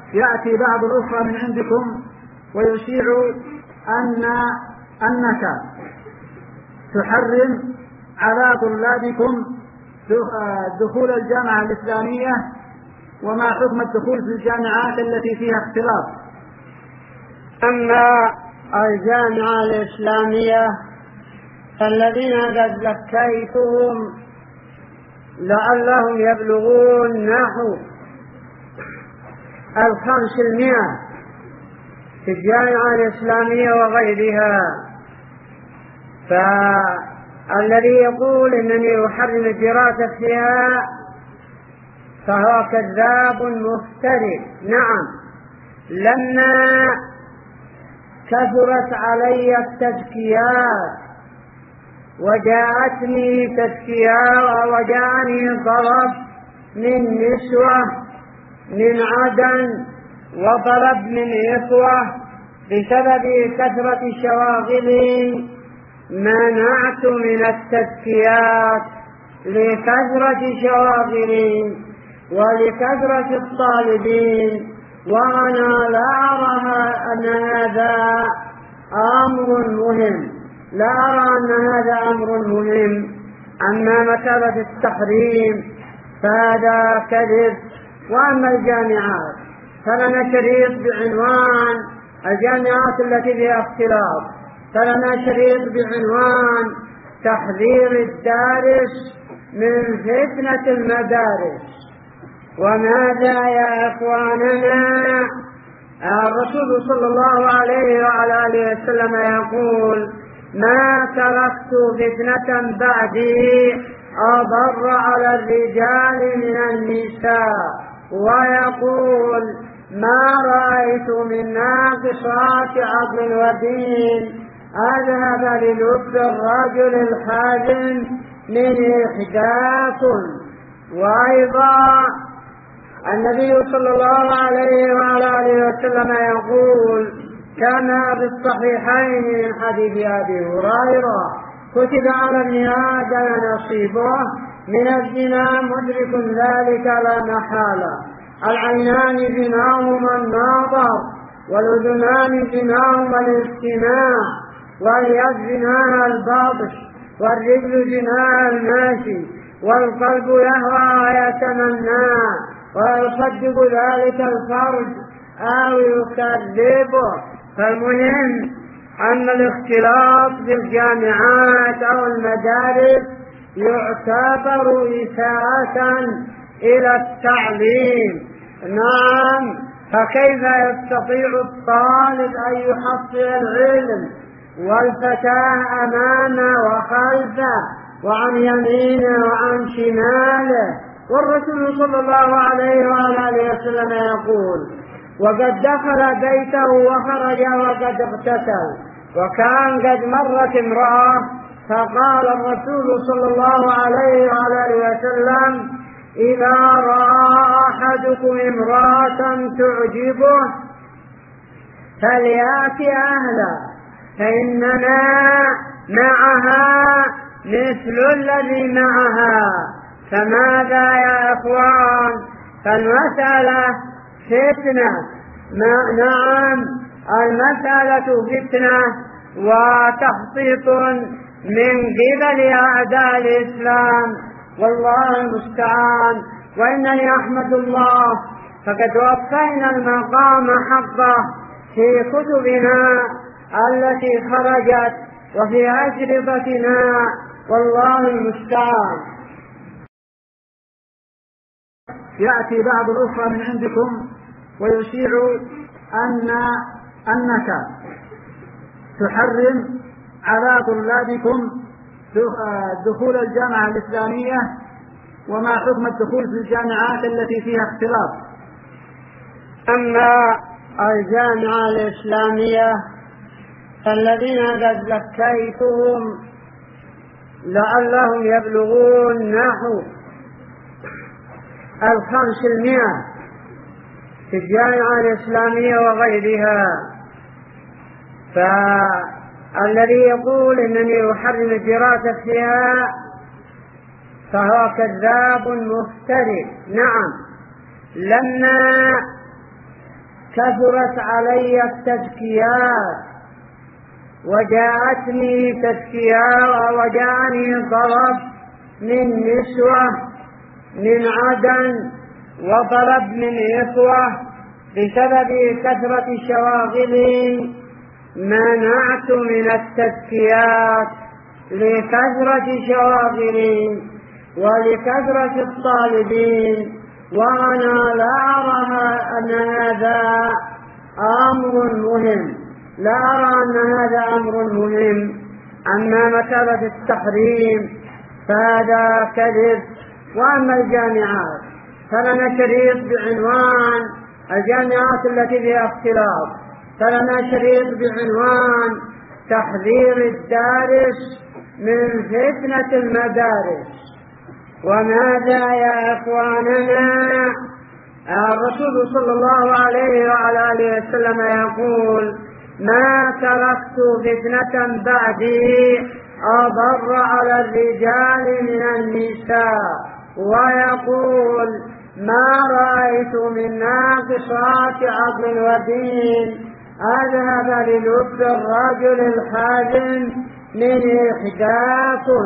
يأتي بعض الأخرى من عندكم ويشيع أنك تحرم على طلابكم دخول الجامعة الإسلامية، وما حكم الدخول في الجامعات التي فيها اختلاط؟ أما الجامعة الإسلامية الذين قد ذكيتهم لعلهم يبلغون نحو 500 في الجامعة الإسلامية وغيرها، فالذي يقول إنني أحرم الدراسة فيها فهو كذاب مفتري. نعم، لما كثرت علي التزكيات وجاءتني تزكية وجاءني طلب من نسوة من عدن وطلب من إخوة بسبب كثرة شواغلي منعت من التزكيات لكثرة شواغلي ولكثرة الطالبين، وأنا لا أرى أن هذا أمر مهم، لا أرى أن هذا أمر مهم. أما مسألة التحريم فهذا كذب. وأما الجامعات فلنا شريط بعنوان الجامعات التي فيها اختلاط، فلنا شريط بعنوان تحذير الدارس من فتنة المدارس. وماذا يا إخواننا؟ الرسول صلى الله عليه وعلى آله وسلم يقول: ما تركت فتنة بعدي أضر على الرجال من النساء. ويقول: ما رأيت من ناقصات عقل ودين أذهب للب الرجل الحازم من إحداكم. وأيضا النبي صلى الله عليه وعلى آله وسلم يقول كما في الصحيحين من حديث أبي هريرة: كتب على ابن آدم نصيبه من الزنا مدرك ذلك لا محالة. العينان زناهما النظر، والأذنان زناهما الاستماع، واليد زناها البطش، والرجل زناها الماشي، والقلب يهوى ويتمنى، ويصدق ذلك الفرج أو يكذبه. فالمهم أن الاختلاط بالجامعات أو المدارس يعتبر إساءة إلى التعليم. نعم، فكيف يستطيع الطالب أن يحصل العلم والفتاة أمامه وخلفه وعن يمينه وعن شماله؟ والرسول صلى الله عليه وعلى آله وسلم يقول: وقد دخل بيته وخرج وقد اغتسل. وكان قد مرت امرأة فقال الرسول صلى الله عليه وعلى آله وسلم: إذا رأى أحدكم امرأة تعجبه فليأتي أهله فإننا معها مثل الذي معها. فماذا يا إخوان؟ فالمسألة فتنة. نعم، المسألة فتنة وتخطيط من قبل أعداء الإسلام، والله المستعان. وإنني أحمد الله فقد وفينا المقام حقه في كتبنا التي خرجت وفي أشرطتنا، والله المستعان. يأتي بعض الأخرى من عندكم ويشيع أنك تحرم على طلابكم دخول الجامعة الإسلامية، وما حكم الدخول في الجامعات التي فيها اختلاط؟ أما الجامعة الإسلامية الذين قد ذكيتهم لعلهم يبلغون نحو 500 في الجامعة الإسلامية وغيرها، فالذي يقول إنني أحرم الدراسة فيها فهو كذاب مفتري. نعم، لما كثرت علي التزكيات، وجاءني طلب من نسوة من عدن وطلب من إخوة بسبب كثرة شواغلي. منعت من التزكيات لكثرة شواغلي ولكثرة الطالبين، وأنا لا أرى أن هذا أمر مهم، لا أرى أن هذا أمر مهم. أما مسألة التحريم فهذا كذب. وأما الجامعات فلنا شريط بعنوان الجامعات التي فيها اختلاط، فلنا شريط بعنوان تحذير الدارس من فتنة المدارس. وماذا يا إخواننا؟ الرسول صلى الله عليه وعلى آله وسلم يقول: ما تركت فتنة بعدي أضر على الرجال من النساء. ويقول: ما رأيت من ناقصات عقل ودين أذهب للب الرجل الحازم من إحداكم.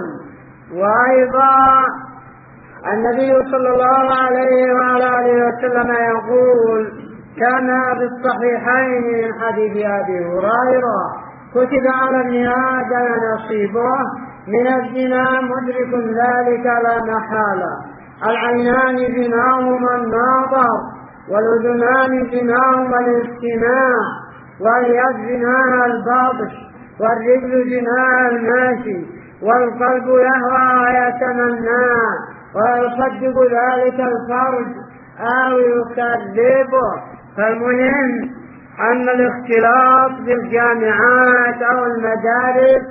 وأيضا النبي صلى الله عليه وعلى آله وسلم يقول كما في الصحيحين من حديث أبي هريرة: كتب على ابن آدم نصيبه من الزنا مدرك ذلك لا محالة. العينان زناهما النظر، والأذنان زناهما الاستماع، واليد زناها البطش، والرجل زناها الماشي، والقلب يهوى ويتمنى، ويصدق ذلك الفرج أو يكذبه. فالمهم أن الاختلاط بالجامعات أو المدارس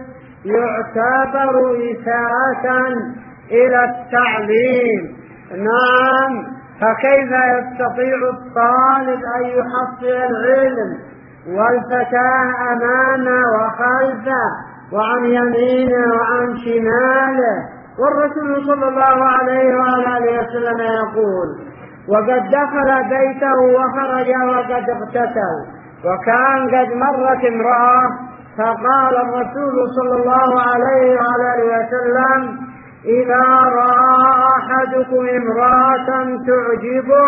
يعتبر إساءة إلى التعليم. نعم، فكيف يستطيع الطالب أن يحصل العلم والفتاة أمامه وخلفه وعن يمينه وعن شماله؟ والرسول صلى الله عليه وعلى آله وسلم يقول: وقد دخل بيته وخرج وقد اغتسل. وكان قد مرت امرأة فقال الرسول صلى الله عليه وعلى آله وسلم: إذا رأى أحدكم امرأة تعجبه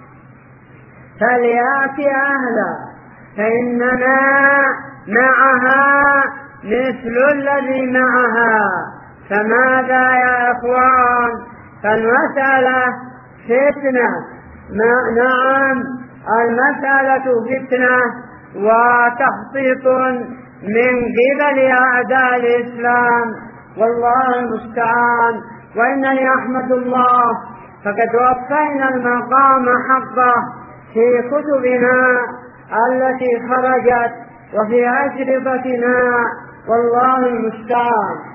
فليأتي أهله، فإننا معها مثل الذي معها. فماذا يا إخوان؟ فالمسألة فتنة. نعم، المسألة فتنة وتخطيط من قبل أعداء الإسلام، والله المستعان. وإنني أحمد الله فقد وفينا المقام حقه في كتبنا التي خرجت وفي أشرطتنا، والله المستعان.